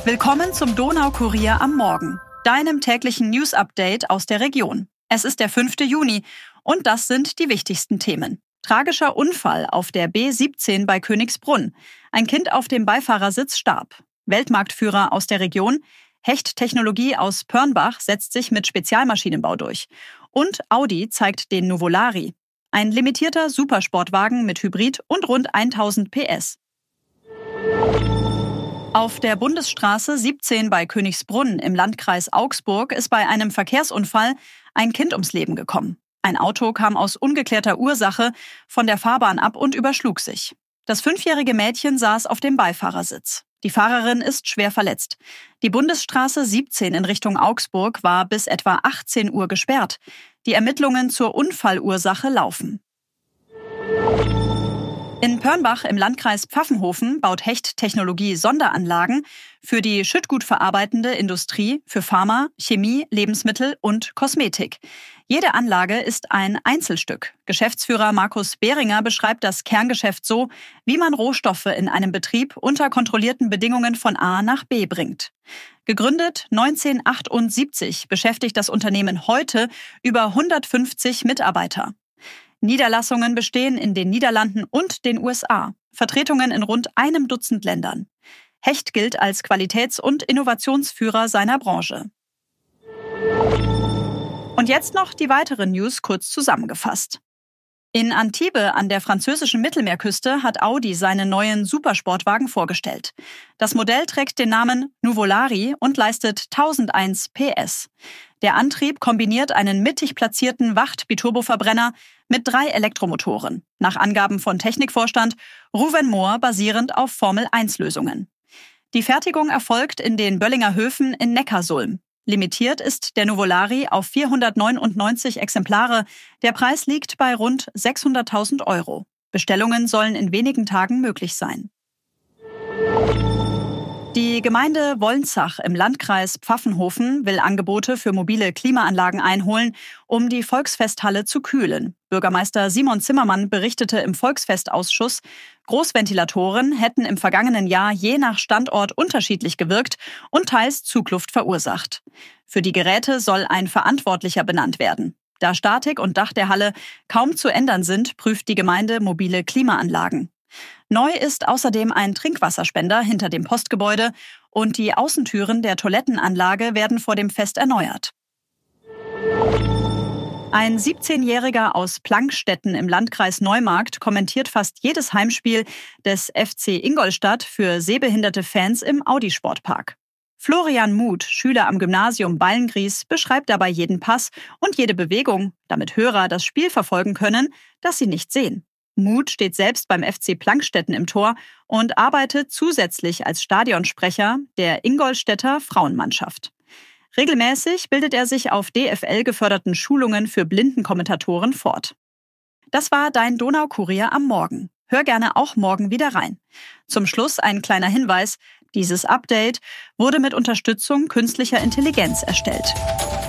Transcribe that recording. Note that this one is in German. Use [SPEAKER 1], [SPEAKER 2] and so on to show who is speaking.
[SPEAKER 1] Willkommen zum Donaukurier am Morgen, deinem täglichen News-Update aus der Region. Es ist der 5. Juni und das sind die wichtigsten Themen. Tragischer Unfall auf der B17 bei Königsbrunn. Ein Kind auf dem Beifahrersitz starb. Weltmarktführer aus der Region. Hechttechnologie aus Pörnbach setzt sich mit Spezialmaschinenbau durch. Und Audi zeigt den Nuvolari. Ein limitierter Supersportwagen mit Hybrid und rund 1000 PS. Auf der Bundesstraße 17 bei Königsbrunn im Landkreis Augsburg ist bei einem Verkehrsunfall ein Kind ums Leben gekommen. Ein Auto kam aus ungeklärter Ursache von der Fahrbahn ab und überschlug sich. Das 5-jährige Mädchen saß auf dem Beifahrersitz. Die Fahrerin ist schwer verletzt. Die Bundesstraße 17 in Richtung Augsburg war bis etwa 18 Uhr gesperrt. Die Ermittlungen zur Unfallursache laufen. In Pörnbach im Landkreis Pfaffenhofen baut Hechttechnologie Sonderanlagen für die schüttgutverarbeitende Industrie, für Pharma, Chemie, Lebensmittel und Kosmetik. Jede Anlage ist ein Einzelstück. Geschäftsführer Markus Behringer beschreibt das Kerngeschäft so, wie man Rohstoffe in einem Betrieb unter kontrollierten Bedingungen von A nach B bringt. Gegründet 1978 beschäftigt das Unternehmen heute über 150 Mitarbeiter. Niederlassungen bestehen in den Niederlanden und den USA, Vertretungen in rund 1 Dutzend Ländern. Hecht gilt als Qualitäts- und Innovationsführer seiner Branche. Und jetzt noch die weiteren News kurz zusammengefasst. In Antibes an der französischen Mittelmeerküste hat Audi seinen neuen Supersportwagen vorgestellt. Das Modell trägt den Namen Nuvolari und leistet 1001 PS. Der Antrieb kombiniert einen mittig platzierten Wacht-Biturbo-Verbrenner mit 3 Elektromotoren, nach Angaben von Technikvorstand Rouven Mohr basierend auf Formel-1-Lösungen. Die Fertigung erfolgt in den Böllinger Höfen in Neckarsulm. Limitiert ist der Nuvolari auf 499 Exemplare. Der Preis liegt bei rund 600.000 €. Bestellungen sollen in wenigen Tagen möglich sein. Die Gemeinde Wolnzach im Landkreis Pfaffenhofen will Angebote für mobile Klimaanlagen einholen, um die Volksfesthalle zu kühlen. Bürgermeister Simon Zimmermann berichtete im Volksfestausschuss, Großventilatoren hätten im vergangenen Jahr je nach Standort unterschiedlich gewirkt und teils Zugluft verursacht. Für die Geräte soll ein Verantwortlicher benannt werden. Da Statik und Dach der Halle kaum zu ändern sind, prüft die Gemeinde mobile Klimaanlagen. Neu ist außerdem ein Trinkwasserspender hinter dem Postgebäude und die Außentüren der Toilettenanlage werden vor dem Fest erneuert. Ein 17-Jähriger aus Plankstetten im Landkreis Neumarkt kommentiert fast jedes Heimspiel des FC Ingolstadt für sehbehinderte Fans im Audi-Sportpark. Florian Muth, Schüler am Gymnasium Ballengries, beschreibt dabei jeden Pass und jede Bewegung, damit Hörer das Spiel verfolgen können, das sie nicht sehen. Muth steht selbst beim FC Plankstetten im Tor und arbeitet zusätzlich als Stadionsprecher der Ingolstädter Frauenmannschaft. Regelmäßig bildet er sich auf DFL-geförderten Schulungen für Blindenkommentatoren fort. Das war dein Donaukurier am Morgen. Hör gerne auch morgen wieder rein. Zum Schluss ein kleiner Hinweis: Dieses Update wurde mit Unterstützung künstlicher Intelligenz erstellt.